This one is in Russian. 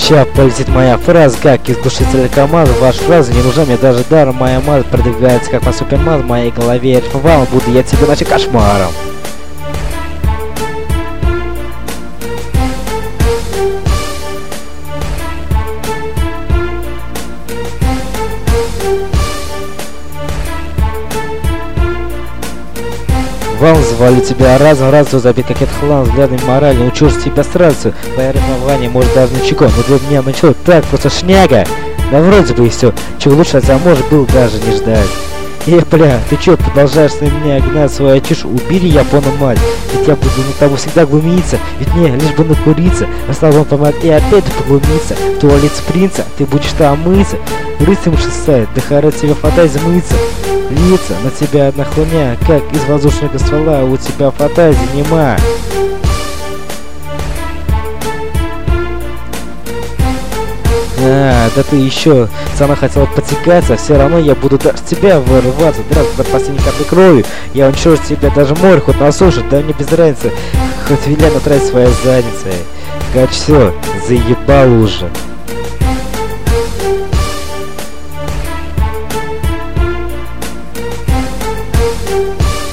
Ща полетит моя фраза, как из глушителя КамАЗа. Ваша фраза не нужна мне даже даром. Моя маза продвигается как по супермаз. В моей голове я рифмовал, буду я тебе ночью кошмаром. Вам завалю тебя разом, забит как этот хлам, взглядами морали, учусь тебя сразу. Твое рифмование может даже не чеком, но для меня начало так, просто шняга. Да вроде бы и все, чего лучше от тебя может было даже не ждать. Бля, ты чё, продолжаешь на меня гнать свою чушь? Убери Япону мать, ведь я буду на тобой всегда глумиться, ведь мне лишь бы накуриться, а слава помать и опять поглумиться. В туалет принца, ты будешь там мыться, рыцарем шестая, да хорет тебе фантазия мыться. Лица на тебя одна хуйня, как из воздушного ствола, у тебя фантазии нема. Да ты еще сама хотела потекаться, все равно я буду даже тебя вырываться, драться до последней капли крови. Я уничтожу тебя даже море, хоть на суше, да мне без разницы, хоть виля натратить своей задницей. Как все, заебал уже.